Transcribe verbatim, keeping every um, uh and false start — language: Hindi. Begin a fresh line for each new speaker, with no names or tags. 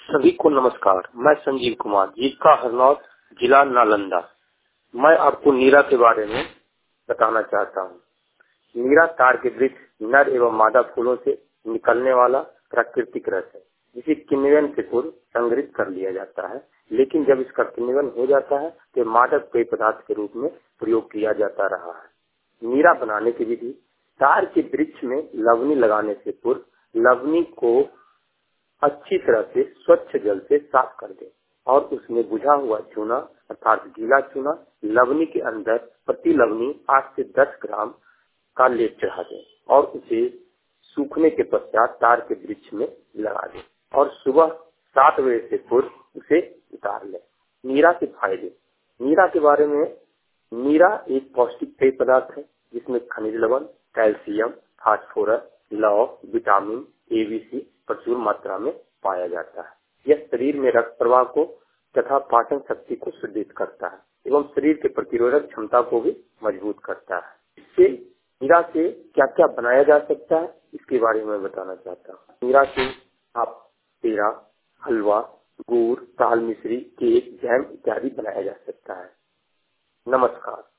सभी को नमस्कार। मैं संजीव कुमार, जीविका हरनौत, जिला नालंदा। मैं आपको नीरा के बारे में बताना चाहता हूँ। नीरा तार के वृक्ष नर एवं मादा फूलों से निकलने वाला प्राकृतिक रस है, जिसे किण्वन से पूर्व संग्रहित कर लिया जाता है। लेकिन जब इसका किण्वन हो जाता है तो मादक पेय पदार्थ के रूप में प्रयोग किया जाता रहा है। नीरा बनाने की विधि: तार के वृक्ष में लवनी लगाने से पूर्व लवनी को अच्छी तरह से स्वच्छ जल से साफ कर दें और उसमें बुझा हुआ चूना अर्थात गीला चूना लवनी के अंदर प्रति लवनी आठ से दस ग्राम का लेप चढ़ा दें और उसे सूखने के पश्चात तार के वृक्ष में लगा दें और सुबह सात बजे से पूर्व उसे उतार लें। नीरा के फायदे: नीरा के बारे में, नीरा एक पौष्टिक पेय पदार्थ है जिसमें खनिज लवण, कैल्शियम, फास्फोरस, लौह, विटामिन ए, बी, सी प्रचुर मात्रा में पाया जाता है। यह शरीर में रक्त प्रवाह को तथा पाचन शक्ति को सुदृढ़ करता है एवं शरीर के प्रतिरोधक क्षमता को भी मजबूत करता है। इससे नीरा से क्या क्या बनाया जा सकता है इसके बारे में बताना चाहता हूँ। नीरा से आप पेड़ा, हलवा, गुड़, दाल मिश्री, केक, जैम इत्यादि बनाया जा सकता है। नमस्कार।